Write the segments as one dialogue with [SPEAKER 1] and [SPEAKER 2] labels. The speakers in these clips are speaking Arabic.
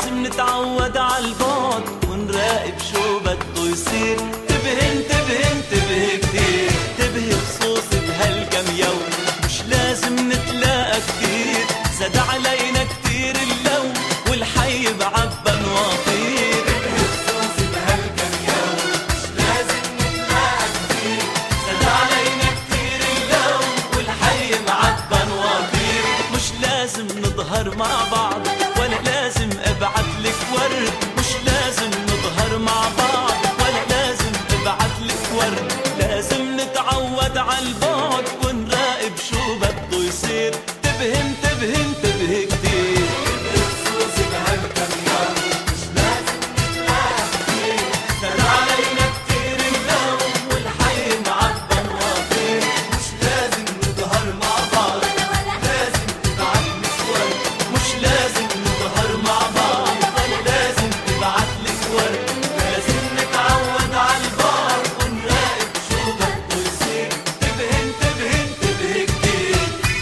[SPEAKER 1] لازم نتعود عالبعد ونراقب شو بده يصير. انتبه انتبه انتبه كتير، انتبه خصوصي بهالكم يوم، مش لازم نتلاقى كتير، زاد علينا كتير اللوم والحي بعبى نواطير. انتبه خصوصي بهالكم يوم، مش لازم نتلاقى كتير، زاد علينا كتير اللوم والحي معبى نواطير. مش لازم نظهر مع بعض ولا لازم ابعتلك ورد، مش لازم نظهر مع بعض ولا لازم ابعتلك ورد. لازم نتعود عالبعد ونراقب شو بده يصير. انتبه انتبه انتبه كتير، انتبه خصوصي بهالكم يوم، مش لازم نتلاقى كتير، زاد علينا كتير اللوم والحي معبى نواطير. مش لازم نظهر مع بعض ولا لازم ابعتلك ورد، مش لازم نظهر مع بعض ولا لازم ابعتلك ورد. لازم نتعود عالبعد ونراقب شو بده يصير. انتبه انتبه انتبه كتير.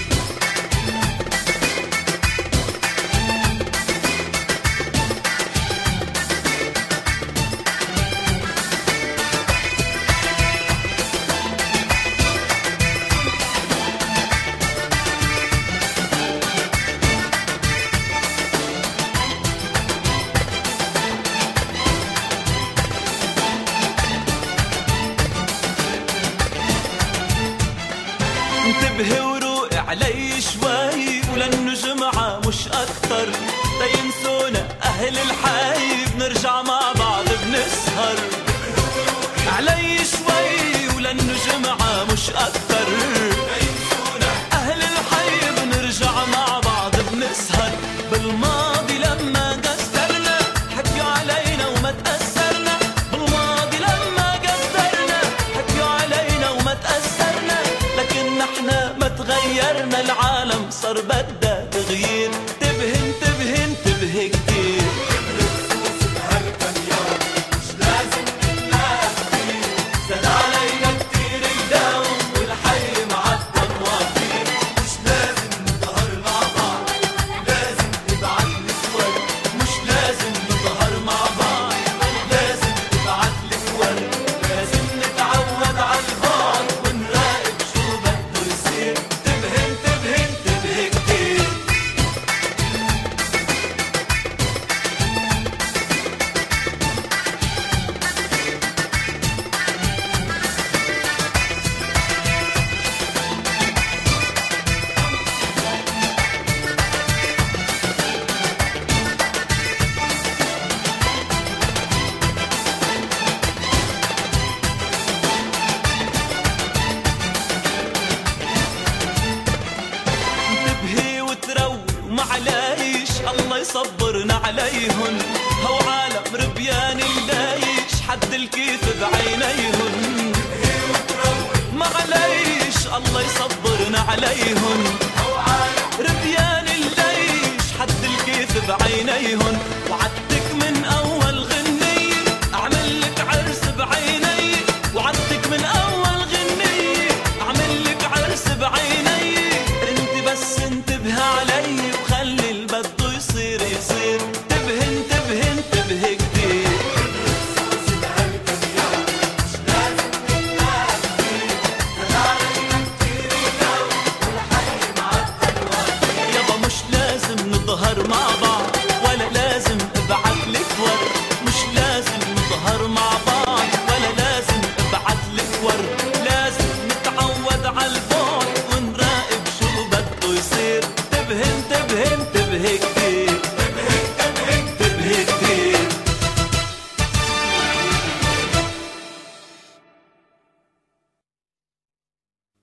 [SPEAKER 1] انتبهي وروقي علي شوي ولانه جمعة مش أكتر، تينسونا أهل الحي بنرجع مع بعض بنسهر. علي شوي ولانه جمعة مش أكتر، تينسونا أهل الحي بنرجع مع بعض بنسهر. بالماضي لما قصرنا حكيوا علينا وما تأثرنا، بالماضي لما قصرنا حكيوا علينا وما تأثرنا، لكن نحنا ما تغيرنا، العالم صار بدها تغيير. انتبه انتبه انتبه كتير، انتبه خصوصي بهالكم يوم، مش لازم نتلاقى كتير، زاد علينا كتير اللوم والحي معبى نواطير. مش لازم نظهر مع بعض لازم ابعتلك ورد، مش لازم نظهر مع بعض لازم ابعتلك ورد. لازم نتعود عالبعد ونراقب شو بده يصير. انتبه انتبه انتبه كتير. انتبهي وتروي ومعلايش الله يصبرنا عليهن، هو عالم ربيان اللايش حد الكيف بعينيهن. انتبهي وتروي معلايش الله يصبرنا عليهن، هو عالم ربيان اللايش حد الكيف بعينيهن. وعدتك من أول غنية أعمل لك عرس بعيني، وعدتك من أول غنية أعمل لك عرس بعيني. انت بس انتبه علي وخلي اللي بده يصير يصير. انتبه انتبه انتبه كتير، انتبه خصوصي بهالكم يوم، مش لازم نتلاقى كتير، زاد علينا كتير اللوم والحي معبى نواطير. يابا مش لازم نظهر مع بعض ولا لازم ابعتلك ورد، مش لازم نظهر مع بعض ولا لازم ابعتلك ورد. لازم نتعود عالبعد ونراقب شو بده يصير. انتبه انتبه انتبه كتير.